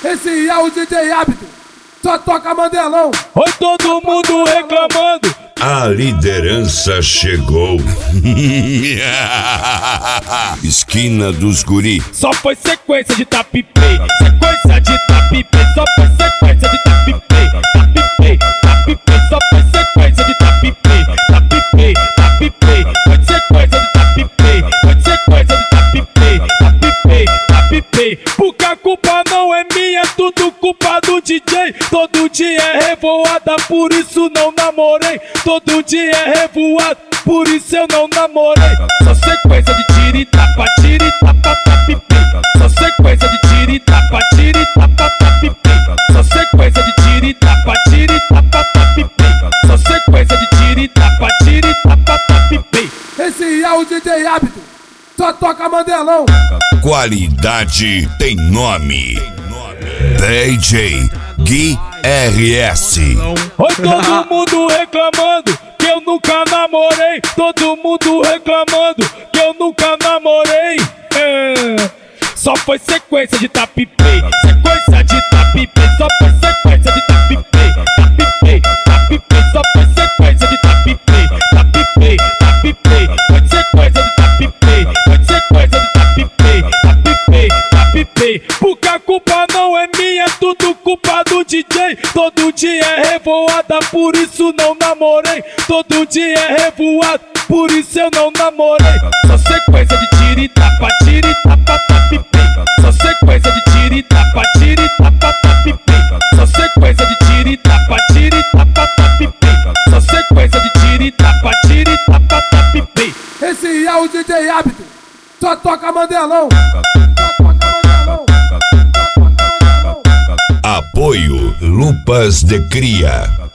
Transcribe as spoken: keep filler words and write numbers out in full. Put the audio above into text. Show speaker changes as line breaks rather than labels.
Esse é o D J Hábito, só toca Mandelão.
Oi, todo mundo reclamando.
A liderança chegou. Esquina dos guri.
Só foi sequência de tapipei, sequência de tapipei, só foi sequência de tapipei, tapipei, tapipei, só foi sequência de tapipei, tapipei, tapipei, foi sequência de tapipei, foi sequência de tapipei, tapipei, tapipei. Porque a culpa não é minha, tudo culpa do D J. Todo dia é revoada, por isso não namorei. Todo dia é revoado, por isso eu não namorei. Só sequência de tira e tapa, tira e tapa, tapipei. Só sequência de tira e tapa, tira e tapa, tapipei. Só sequência de tira e tapa, tira e tapa, tapipei. Só sequência de tira e tapa, tira e tapa, tapipei.
Esse é o D J Hábito, só toca Mandelão.
Qualidade tem nome. D J Gui R S.
Oi, todo mundo reclamando que eu nunca namorei. Todo mundo reclamando que eu nunca namorei. É. Só foi sequência de tapipei, sequência de tapipei, só foi sequência de tapipei, tapipei, tapipei, só foi sequência de tapipei, tapipei, tapipei, foi sequência de tapipei, foi sequência de tapipei, tapipei, tapipei. Porque a culpa não é minha, tudo culpa do D J. Todo dia é revoada, por isso não namorei. Todo dia é revoado, por isso eu não namorei. Só sequência de tira e tapa, tira e tapa, tapipei. Só sequência de tira e tapa, tira e tapa, tapipei. Só sequência de tira e tapa, tira e tapa, tapipei. Só sequência de tira e tapa, tira e tapa, tapipei.
Esse é o D J Hábito, só toca Mandelão. Só toca Mandelão.
Apoio Lupas de Cria.